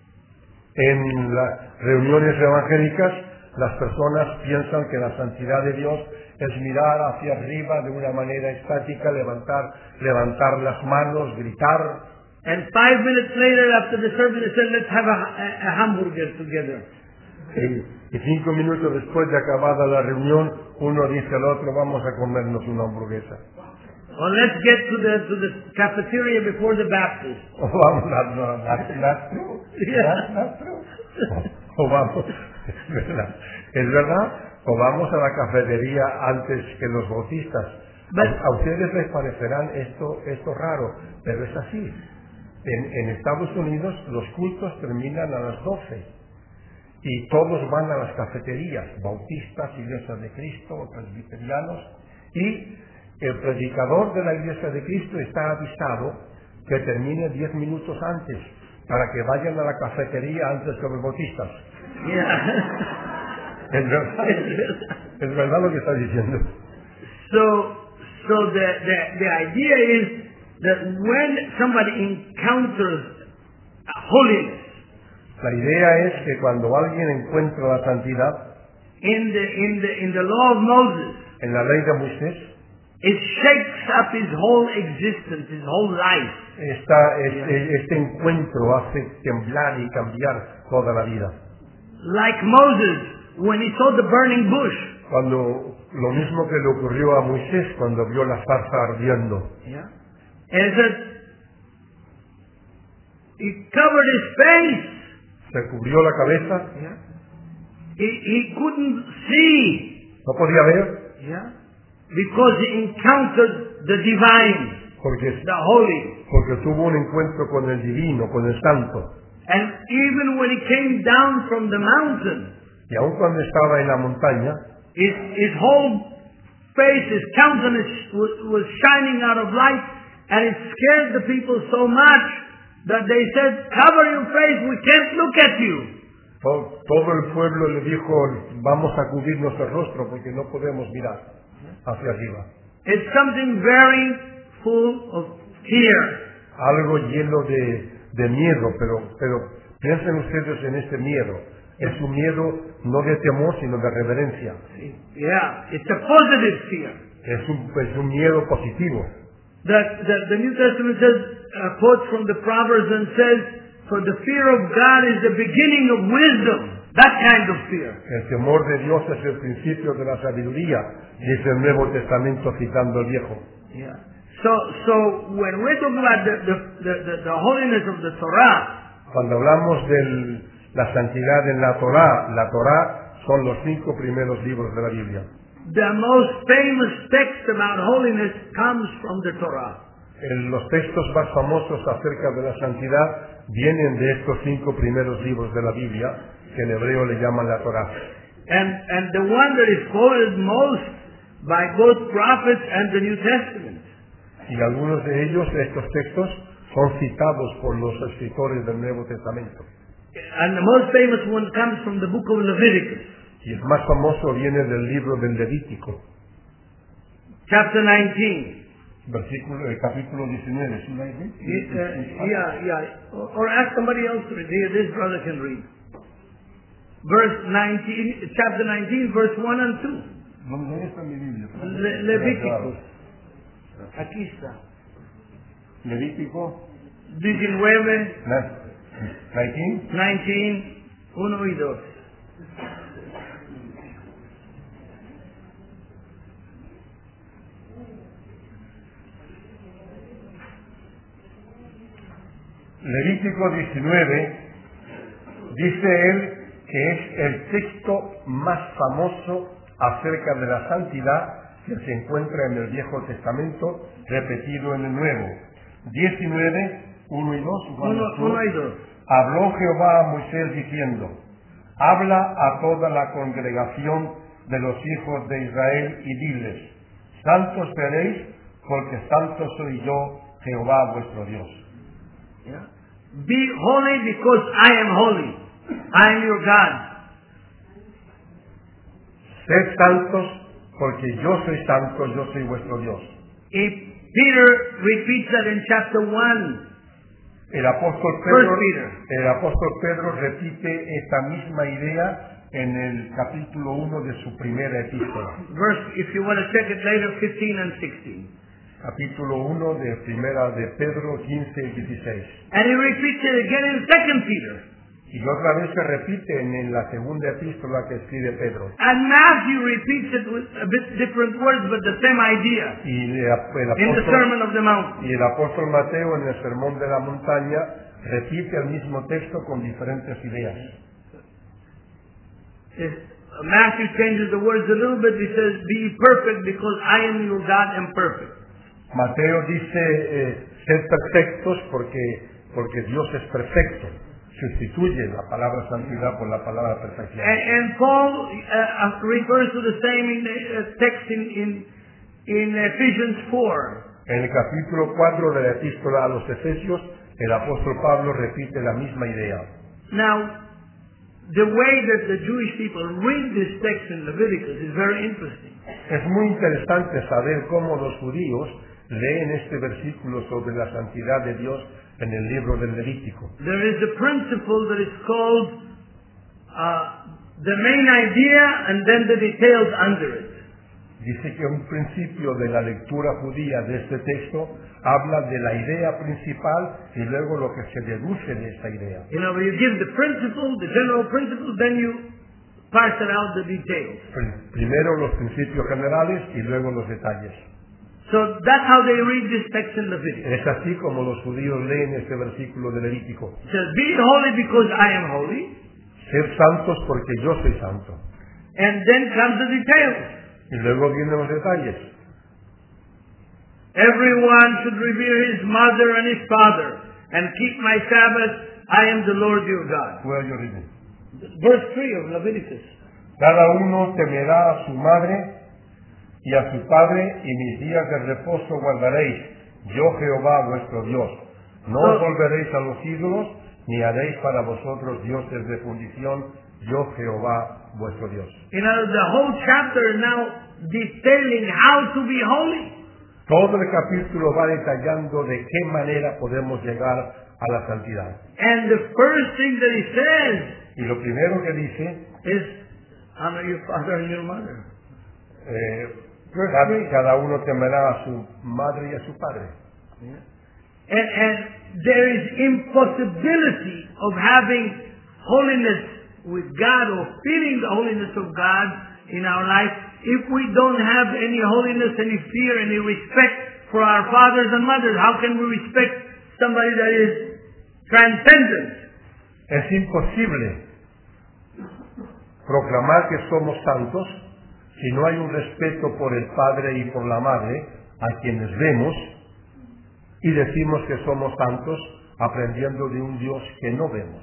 Speaker 2: en las reuniones evangélicas, las personas piensan que la santidad de Dios es mirar hacia arriba de una manera estática, levantar las manos, gritar.
Speaker 3: and 5 minutes later after the service they said, let's have a hamburger together.
Speaker 2: Y 5 minutos después de acabada la reunión, uno dice al otro: vamos a comernos una hamburguesa.
Speaker 3: Or let's get to the cafeteria before the baptism.
Speaker 2: O vamos, that's true. O vamos, es verdad, o vamos a la cafetería antes que los bautistas. A ustedes les parecerán esto raro, pero es así. En Estados Unidos los cultos terminan a las 12 y todos van a las cafeterías, bautistas, iglesias de Cristo, presbiterianos, y el predicador de la iglesia de Cristo está avisado que termine 10 minutos antes, para que vayan a la cafetería antes que los bautistas.
Speaker 3: Yeah.
Speaker 2: Es verdad lo que está diciendo.
Speaker 3: So the idea is that when somebody encounters holiness
Speaker 2: La idea es que cuando alguien encuentra la santidad
Speaker 3: in the law of Moses,
Speaker 2: en la ley de Moisés,
Speaker 3: it shakes up his whole existence, his whole life.
Speaker 2: este encuentro hace temblar y cambiar toda la vida.
Speaker 3: Like Moses, when he saw the burning bush.
Speaker 2: Cuando lo mismo que le ocurrió a Moisés cuando vio la zarza ardiendo.
Speaker 3: Yeah. And it said, he covered his face.
Speaker 2: Se cubrió la cabeza.
Speaker 3: Yeah. He couldn't see.
Speaker 2: No podía ver.
Speaker 3: Yeah. Because he encountered the divine,
Speaker 2: Porque
Speaker 3: the holy.
Speaker 2: tuvo un encuentro con el divino, con el santo.
Speaker 3: And even when he came down from the mountain,
Speaker 2: Y aun cuando estaba en la montaña,
Speaker 3: his whole face, his countenance was shining out of light, and it scared the people so much that they said, cover your face, we can't look at you.
Speaker 2: todo el pueblo le dijo: vamos a cubrir nuestro rostro porque no podemos mirar hacia arriba.
Speaker 3: It's something very full of fear.
Speaker 2: Algo lleno de miedo, pero piensen ustedes en este miedo. Es un miedo no de temor, sino de reverencia.
Speaker 3: Yeah, it's a positive fear.
Speaker 2: Es un miedo positivo.
Speaker 3: The New Testament says, quotes from the Proverbs and says, for the fear of God is the beginning of wisdom. That kind of fear.
Speaker 2: El temor de Dios es el principio de la sabiduría, dice el Nuevo Testamento citando el Viejo.
Speaker 3: Yeah. So when we're talking about the holiness of the Torah,
Speaker 2: Cuando hablamos de la santidad en la Torá son los 5 primeros libros de la Biblia.
Speaker 3: the most famous text about holiness comes from the Torah.
Speaker 2: Los textos más famosos acerca de la santidad vienen de estos 5 primeros libros de la Biblia, que en hebreo le llaman la Torá.
Speaker 3: And the one that is quoted most by both prophets and the New Testament.
Speaker 2: Y algunos de ellos, estos textos, son citados por los escritores del Nuevo Testamento.
Speaker 3: And the most famous one comes from the book of Leviticus.
Speaker 2: Y el más famoso viene del libro del Levítico,
Speaker 3: chapter 19.
Speaker 2: capítulo 19. ¿Sí,
Speaker 3: Yeah. Or ask somebody else to read. Here, this brother can read. Verse 19, chapter 19, verse 1 and 2.
Speaker 2: ¿Dónde está mi Biblia?
Speaker 3: Levíticos. Aquí está.
Speaker 2: Levítico
Speaker 3: 19,
Speaker 2: 19.
Speaker 3: 19, 1 y 2.
Speaker 2: Levítico 19, dice él que es el texto más famoso acerca de la santidad que se encuentra en el Viejo Testamento, repetido en el Nuevo. 19, 1 y 2.
Speaker 3: 1 y 2.
Speaker 2: Habló Jehová a Moisés diciendo, habla a toda la congregación de los hijos de Israel y diles, santos seréis, porque santo soy yo, Jehová vuestro Dios.
Speaker 3: Yeah. Be holy because I am holy. I am your God.
Speaker 2: Sed santos porque yo soy santo, yo soy vuestro Dios.
Speaker 3: If Peter repeats that in chapter 1.
Speaker 2: El apóstol Pedro repite esta misma idea en el capítulo 1 de su primera epístola.
Speaker 3: Verse, if you want to check it later, 15 and 16.
Speaker 2: Capítulo 1 de primera de Pedro 15 y 16.
Speaker 3: And he repeats it again in 2 Peter.
Speaker 2: Y otra vez se repite en la segunda epístola que escribe Pedro.
Speaker 3: And Matthew repeats it with a bit different words, but the same idea.
Speaker 2: Y
Speaker 3: In the Sermon of the Mount.
Speaker 2: el apóstol Mateo en el Sermón de la Montaña repite el mismo texto con diferentes ideas.
Speaker 3: Matthew changes the words a little bit. He says, be perfect because I am your God and perfect.
Speaker 2: Mateo dice, sed perfectos porque Dios es perfecto. Sustituye la palabra santidad por la palabra perfección.
Speaker 3: And Paul refers to the same in the text in Ephesians 4.
Speaker 2: En el capítulo 4 de la epístola a los Efesios, el apóstol Pablo repite la misma idea.
Speaker 3: Now, the way that the Jewish people read this text in Leviticus is very interesting.
Speaker 2: Es muy interesante saber cómo los judíos leen este versículo sobre la santidad de Dios en el libro del Levítico.
Speaker 3: There is a principle that is called the main idea and then the details under it.
Speaker 2: Dice que un principio de la lectura judía de este texto habla de la idea principal y luego lo que se deduce de esta idea.
Speaker 3: You know, you give the principle, the general principle, then you parse it out the details.
Speaker 2: Primero los principios generales y luego los detalles.
Speaker 3: So that's how they read this text in Leviticus.
Speaker 2: Es así como los judíos leen este versículo de Levítico.
Speaker 3: It says, be holy because I am holy.
Speaker 2: Ser santos porque yo soy santo.
Speaker 3: And then comes the details.
Speaker 2: Y luego vienen los detalles.
Speaker 3: Everyone should revere his mother and his father and keep my Sabbath. I am the Lord your God.
Speaker 2: Where are you reading?
Speaker 3: Verse 3 of Leviticus.
Speaker 2: Cada uno temerá a su madre y a su padre, y mis días de reposo guardaréis. Yo Jehová vuestro Dios. No os volveréis a los ídolos, ni haréis para vosotros dioses de fundición. Yo Jehová vuestro Dios.
Speaker 3: You know, the whole chapter now detailing how to be holy.
Speaker 2: Todo el capítulo va detallando de qué manera podemos llegar a la santidad.
Speaker 3: And the first thing that he says
Speaker 2: Y lo primero que dice
Speaker 3: is, honor your father and your mother.
Speaker 2: Cada uno temerá a su madre y a su padre.
Speaker 3: And there is impossibility of having holiness with God or feeling the holiness of God in our life if we don't have any holiness, any fear, any respect for our fathers and mothers. How can we respect somebody that is transcendent?
Speaker 2: Es imposible proclamar que somos santos si no hay un respeto por el padre y por la madre a quienes vemos y decimos que somos santos aprendiendo de un Dios que no vemos.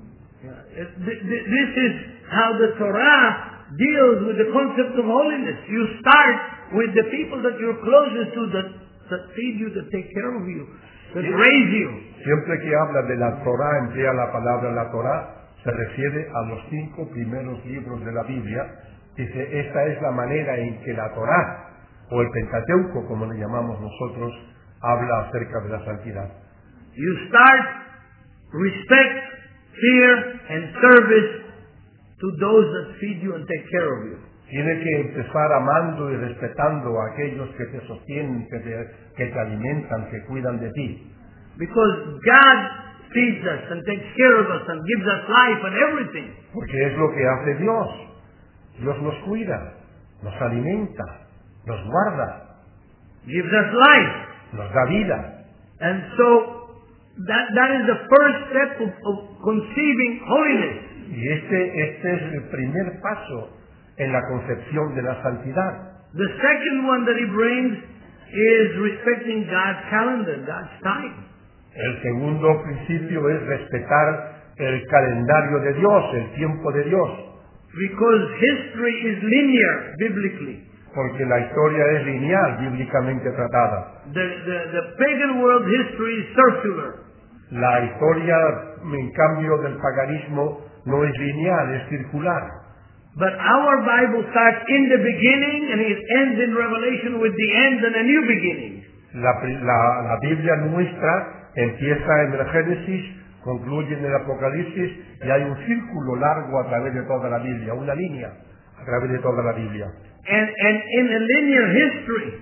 Speaker 3: This is how the Torah deals with the concept of holiness. You start with the people that you're closest to, that feed you, that take care of you, that raise you.
Speaker 2: Siempre que habla de la Torah, emplea la palabra la Torah, se refiere a los 5 primeros libros de la Biblia. Dice, esta es la manera en que la Torá, o el Pentateuco, como le llamamos nosotros, habla acerca de la santidad.
Speaker 3: You start respect, fear, and service to those that feed you and take care of you.
Speaker 2: Tiene que empezar amando y respetando a aquellos que te sostienen, que te alimentan, que cuidan de ti.
Speaker 3: Because God feeds us and takes care of us and gives us life and everything.
Speaker 2: Porque es lo que hace Dios. Dios nos cuida, nos alimenta, nos guarda,
Speaker 3: Gives us life.
Speaker 2: nos da vida.
Speaker 3: And so that is the first step of conceiving holiness.
Speaker 2: Y este es el primer paso en la concepción de la santidad.
Speaker 3: The second one that he brings is respecting God's calendar, God's time.
Speaker 2: El segundo principio es respetar el calendario de Dios, el tiempo de Dios.
Speaker 3: Because history is linear biblically.
Speaker 2: Porque la historia es lineal, bíblicamente tratada.
Speaker 3: The pagan world history is circular.
Speaker 2: La historia, en cambio, del paganismo no es lineal, es circular.
Speaker 3: But our Bible starts in the beginning and it ends in Revelation with the end and a new beginning.
Speaker 2: La Biblia nuestra empieza en el Génesis, concluye en el Apocalipsis y hay un círculo largo a través de toda la Biblia, una línea a través de toda la Biblia.
Speaker 3: And in a linear history,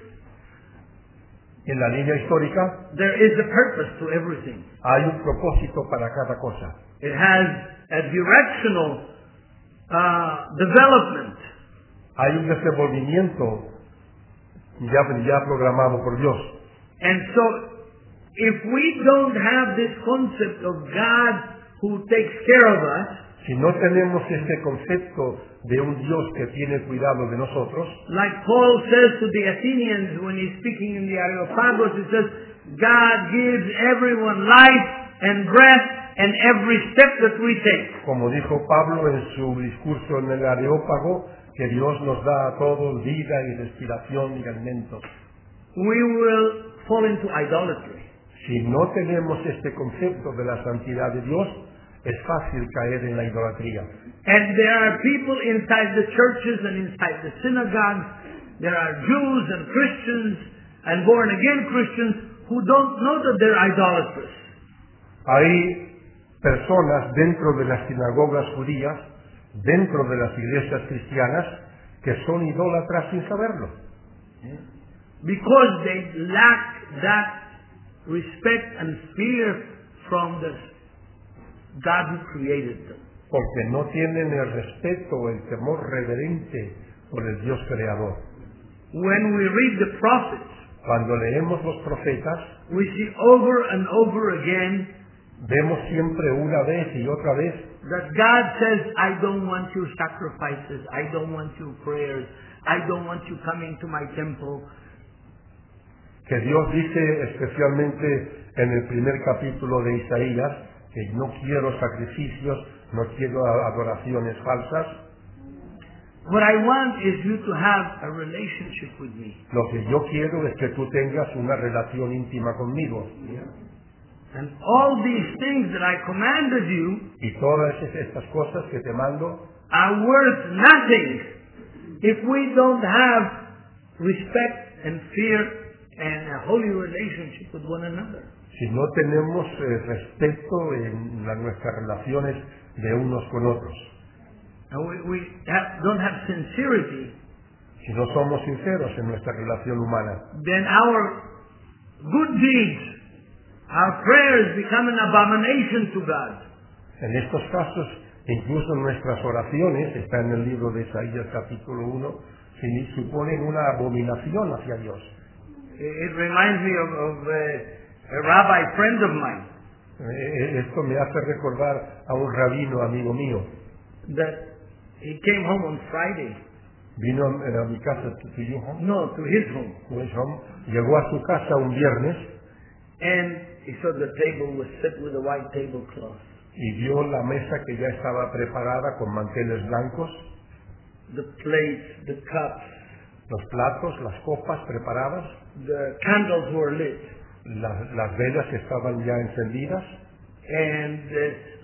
Speaker 2: En la línea histórica
Speaker 3: there is a purpose to everything.
Speaker 2: hay un propósito para cada cosa.
Speaker 3: It has a directional development.
Speaker 2: Hay un desenvolvimiento ya programado por Dios.
Speaker 3: And so, if we don't have this concept of God who takes care of us,
Speaker 2: Si no tenemos este concepto de un Dios que tiene cuidado de nosotros,
Speaker 3: like Paul says to the Athenians when he's speaking in the Areopagus, he says, God gives everyone life and breath and every step that we take.
Speaker 2: como dijo Pablo en su discurso en el Areópago, que Dios nos da a todos vida y respiración y alimentos.
Speaker 3: We will fall into idolatry.
Speaker 2: Si no tenemos este concepto de la santidad de Dios, es fácil caer en la idolatría.
Speaker 3: And there are people inside the churches and inside the synagogues, there are Jews and Christians and born again Christians who don't know that they're idolatrous.
Speaker 2: Hay personas dentro de las sinagogas judías, dentro de las iglesias cristianas, que son idólatras sin saberlo.
Speaker 3: Because they lack that respect and fear from the God who created them.
Speaker 2: Porque no tienen el respeto, el temor reverente por el Dios creador.
Speaker 3: When we read the prophets,
Speaker 2: Cuando leemos los profetas,
Speaker 3: we see over and over again
Speaker 2: vemos siempre una vez y otra vez
Speaker 3: that God says, I don't want your sacrifices, I don't want your prayers, I don't want you coming to my temple.
Speaker 2: que Dios dice especialmente en el primer capítulo de Isaías que no quiero sacrificios, no quiero adoraciones falsas.
Speaker 3: What I want is you to have a relationship with me.
Speaker 2: Lo que yo quiero es que tú tengas una relación íntima conmigo.
Speaker 3: And all these things that I commanded you
Speaker 2: Y todas estas cosas que te mando
Speaker 3: are worth nothing if we don't have respect and fear and a holy relationship with one another.
Speaker 2: si no tenemos respeto en nuestras relaciones de unos con otros.
Speaker 3: And we don't have sincerity,
Speaker 2: Si no somos sinceros en nuestra relación humana,
Speaker 3: then our good deeds, our prayers become an abomination to God.
Speaker 2: en estos casos, incluso nuestras oraciones, está en el libro de Isaías capítulo 1, suponen una abominación hacia Dios.
Speaker 3: It reminds me of a rabbi friend of mine
Speaker 2: Esto me hace recordar a un rabino amigo mío.
Speaker 3: that he came home on Friday.
Speaker 2: Vino a mi casa, to your home?
Speaker 3: No, to his home.
Speaker 2: To his home. Llegó a su casa un viernes
Speaker 3: And he saw the table was set with a white tablecloth.
Speaker 2: y vio la mesa que ya estaba preparada con manteles blancos,
Speaker 3: The plates, the cups,
Speaker 2: los platos, las copas preparadas,
Speaker 3: the candles were lit.
Speaker 2: las velas estaban ya encendidas
Speaker 3: And the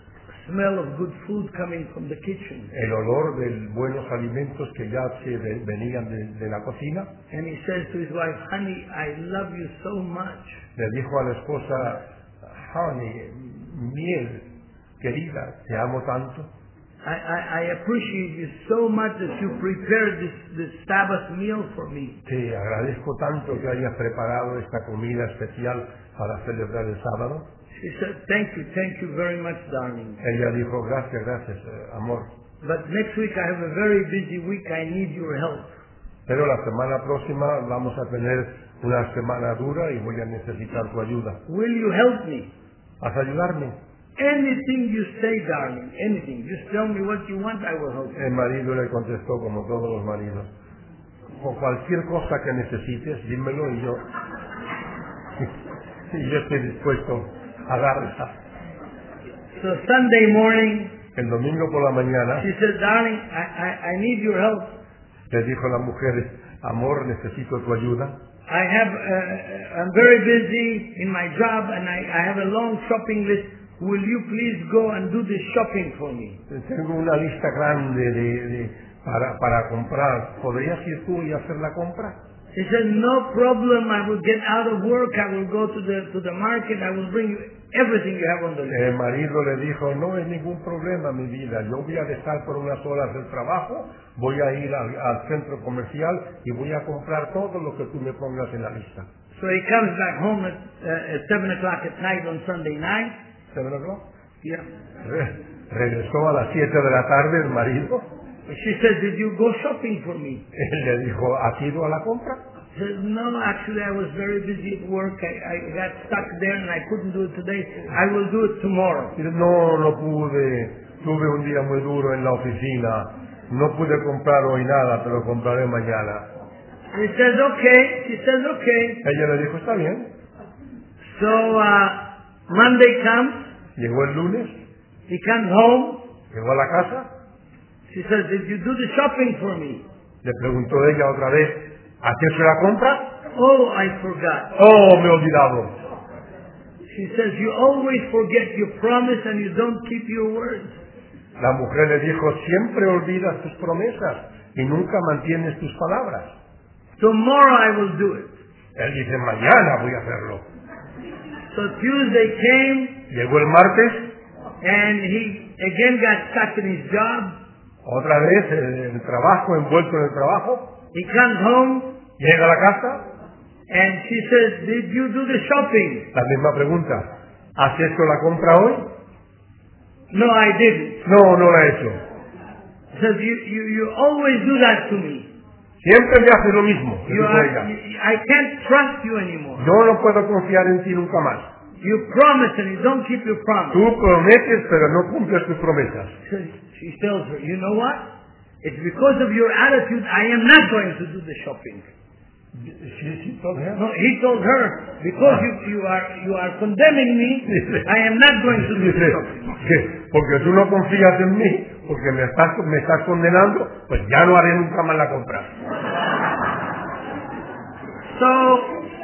Speaker 3: smell of good food coming from the kitchen.
Speaker 2: el olor de buenos alimentos que ya venían de la cocina.
Speaker 3: And he says to his wife, honey, I love you so much.
Speaker 2: Le dijo a la esposa, honey, miel, querida, te amo tanto.
Speaker 3: I appreciate you so much that you prepared this Sabbath meal for me.
Speaker 2: Te agradezco tanto que hayas preparado esta comida especial para celebrar el sábado.
Speaker 3: She said, thank you very much, darling.
Speaker 2: Ella dijo, gracias, amor.
Speaker 3: But next week I have a very busy week, I need your help.
Speaker 2: Pero la semana próxima vamos a tener una semana dura y voy a necesitar tu ayuda.
Speaker 3: Will you help me?
Speaker 2: ¿Vas a ayudarme?
Speaker 3: Anything you say, darling, anything. Just tell me what you want, I will help you.
Speaker 2: El marido le contestó como todos los maridos. O cualquier cosa que necesites, dímelo y yo estoy dispuesto a darla.
Speaker 3: So Sunday morning,
Speaker 2: El domingo por la mañana
Speaker 3: she said, darling, I need your help.
Speaker 2: le dijo a la mujer, amor, necesito tu ayuda.
Speaker 3: I'm very busy in my job and I have a long shopping list. Will you please go and do this shopping for me?
Speaker 2: Tengo una lista grande para comprar. ¿Podrías ir tú y hacer la compra?
Speaker 3: He said, no problem. I will get out of work. I will go to the market. I will bring you everything you have on the list.
Speaker 2: El marido le dijo, no es ningún problema, mi vida. Yo voy a dejar por unas horas del trabajo, voy a ir al centro comercial y voy a comprar todo lo que tú me pongas en la lista.
Speaker 3: So he comes back home at 7 o'clock at night on Sunday night.
Speaker 2: ¿7 o'clock?
Speaker 3: Yeah.
Speaker 2: Regresó a las 7 de la tarde el marido.
Speaker 3: She said, did you go shopping for me?
Speaker 2: Él le dijo, ¿has ido a la compra?
Speaker 3: He said, no, actually I was very busy at work. I got stuck there and I couldn't do it today. I will do it tomorrow.
Speaker 2: Dice, no pude. Tuve un día muy duro en la oficina. No pude comprar hoy nada, pero compraré mañana.
Speaker 3: He says, okay. She says, okay.
Speaker 2: Ella le dijo, está bien.
Speaker 3: So Monday comes.
Speaker 2: Llegó el lunes.
Speaker 3: He comes home.
Speaker 2: Llegó a la casa.
Speaker 3: She says, did you do the shopping for me?
Speaker 2: Le preguntó ella otra vez, ¿has hecho la compra?
Speaker 3: Oh, I forgot.
Speaker 2: Oh, me he olvidado.
Speaker 3: She says, you always forget your promise and you don't keep your words.
Speaker 2: La mujer le dijo, siempre olvidas tus promesas y nunca mantienes tus palabras.
Speaker 3: Tomorrow I will do it.
Speaker 2: Él dice, mañana voy a hacerlo.
Speaker 3: So Tuesday came.
Speaker 2: Llegó el martes.
Speaker 3: And he again got stuck in his job.
Speaker 2: Otra vez el trabajo, envuelto en el trabajo.
Speaker 3: He comes home.
Speaker 2: Llega a la casa.
Speaker 3: And she says, did you do the shopping?
Speaker 2: La misma pregunta. ¿Has hecho la compra hoy?
Speaker 3: No, I didn't.
Speaker 2: No la he hecho.
Speaker 3: He says, you always do that to me.
Speaker 2: Siempre me haces lo mismo.
Speaker 3: I can't trust you anymore.
Speaker 2: Yo no puedo confiar en ti nunca más.
Speaker 3: You promise and you don't keep your promise.
Speaker 2: Tú prometes, pero no cumples tus promesas.
Speaker 3: She tells her, you know what? It's because of your attitude I am not going to do the shopping.
Speaker 2: She told her?
Speaker 3: No, he told her, because you are condemning me, I am not going to do the shopping.
Speaker 2: Porque tú no confías en mí, porque me estás condenando, pues ya no haré nunca más la compra.
Speaker 3: So,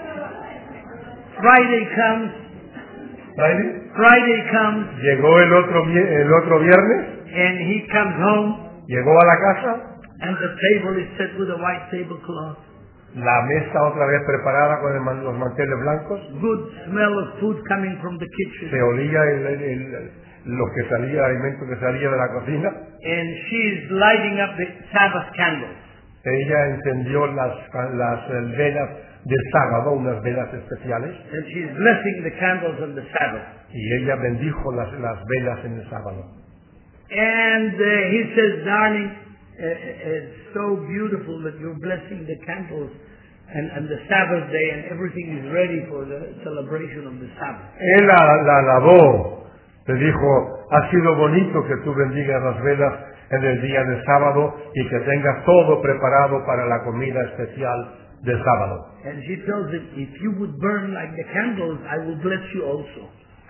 Speaker 3: Friday comes. Friday comes.
Speaker 2: Llegó el otro viernes.
Speaker 3: And he comes home.
Speaker 2: Llegó a la casa.
Speaker 3: And the table is set with a white tablecloth.
Speaker 2: La mesa otra vez preparada con los manteles blancos.
Speaker 3: Good smell of food coming from the kitchen.
Speaker 2: Se olía el alimento que salía de la cocina.
Speaker 3: And she is lighting up the Sabbath candles.
Speaker 2: Ella encendió las velas del sábado, unas velas especiales.
Speaker 3: And she is blessing the candles on the Sabbath.
Speaker 2: Y ella bendijo las velas en el sábado.
Speaker 3: And he says, darling, it's so beautiful that you're blessing the candles and the Sabbath day and everything is ready for the celebration of the Sabbath.
Speaker 2: Él la alabó. Le dijo, ha sido bonito que tú bendigas las velas en el día del sábado y que tengas todo preparado para la comida especial del sábado.
Speaker 3: And she tells him, if you would burn like the candles, I will bless you also.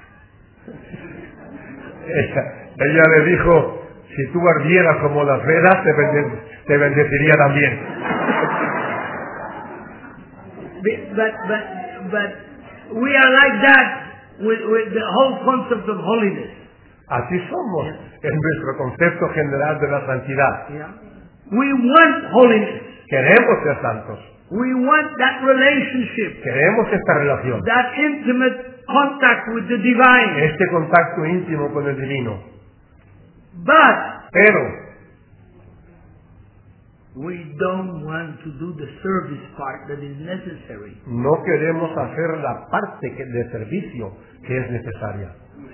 Speaker 2: Ella le dijo, si tú ardieras como las velas, te bendeciría también.
Speaker 3: But we are like that with the whole concept of holiness.
Speaker 2: Así somos en nuestro concepto general de la santidad.
Speaker 3: Yeah. We want holiness.
Speaker 2: Queremos ser santos.
Speaker 3: We want that relationship,
Speaker 2: Queremos esta relación.
Speaker 3: that intimate contact with the divine.
Speaker 2: Este contacto íntimo con el divino.
Speaker 3: But
Speaker 2: Pero
Speaker 3: we don't want to do the service part that is necessary.
Speaker 2: no queremos hacer la parte de servicio que es necesaria.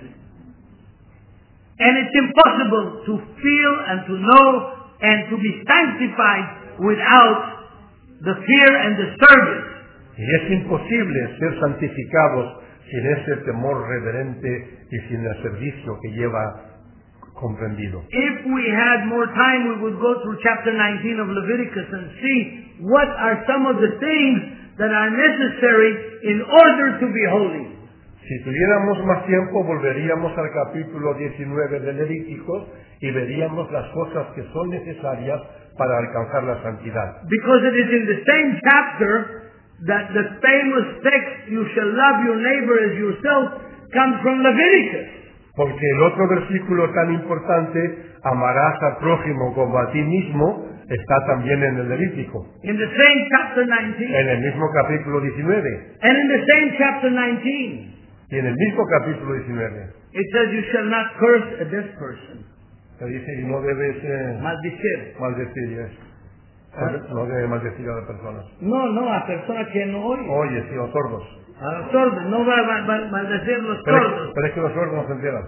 Speaker 3: And it's impossible to feel and to know and to be sanctified without the fear and the service.
Speaker 2: Y es imposible ser santificados sin ese temor reverente y sin el servicio que lleva comprendido.
Speaker 3: If we had more time, we would go through chapter 19 of Leviticus and see what are some of the things that are necessary in order to be holy.
Speaker 2: Si tuviéramos más tiempo, volveríamos al capítulo 19 de Levíticos y veríamos las cosas que son necesarias para alcanzar la santidad.
Speaker 3: Because it is in the same chapter that the famous text, you shall love your neighbor as yourself, comes from Leviticus.
Speaker 2: Porque el otro versículo tan importante, amarás al prójimo como a ti mismo, está también en el Levítico.
Speaker 3: In the same chapter 19.
Speaker 2: En el mismo capítulo 19.
Speaker 3: And in the same chapter 19.
Speaker 2: Y en el mismo capítulo 19.
Speaker 3: It says you shall not curse a deaf person.
Speaker 2: Se dice, y no debes
Speaker 3: Maldecir.
Speaker 2: maldecir. No debes maldecir a las personas.
Speaker 3: No, a personas que no oyen.
Speaker 2: Oye, sí, los sordos.
Speaker 3: A los sordos, no va a maldecir a los sordos.
Speaker 2: Pero es que los sordos no se enteran.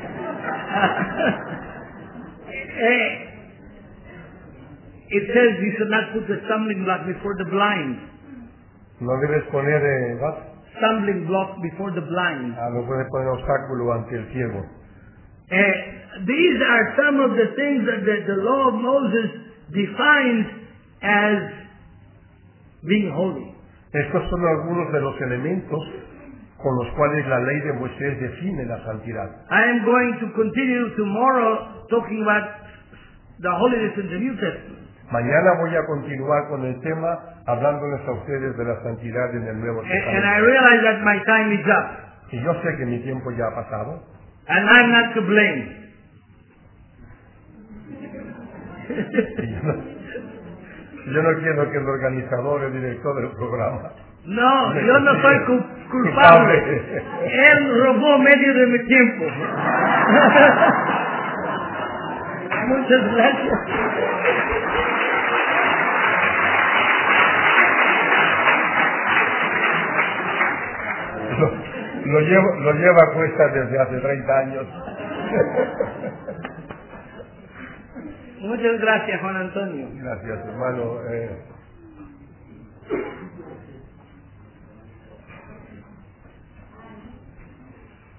Speaker 3: It says you should not put a stumbling block before the blind.
Speaker 2: No debes poner,
Speaker 3: Stumbling block before the blind.
Speaker 2: no puedes poner obstáculo ante el ciego.
Speaker 3: These are some of the things that the law of Moses defines as being holy.
Speaker 2: Estos son algunos de los elementos con los cuales la ley de Moisés define la santidad.
Speaker 3: I am going to continue tomorrow talking about the holiness in the New Testament.
Speaker 2: Mañana voy a continuar con el tema hablándoles a ustedes de la santidad en el Nuevo
Speaker 3: And I
Speaker 2: Testamento.
Speaker 3: realize that my time is up.
Speaker 2: Y yo sé que mi tiempo ya ha pasado.
Speaker 3: And I'm not to blame.
Speaker 2: Y yo no quiero que el organizador, el director del programa...
Speaker 3: No, yo no soy culpable. Él robó medio de mi tiempo. Muchas gracias.
Speaker 2: Lo lleva a cuestas desde hace 30 años.
Speaker 3: Muchas gracias, Juan Antonio.
Speaker 2: Gracias, hermano.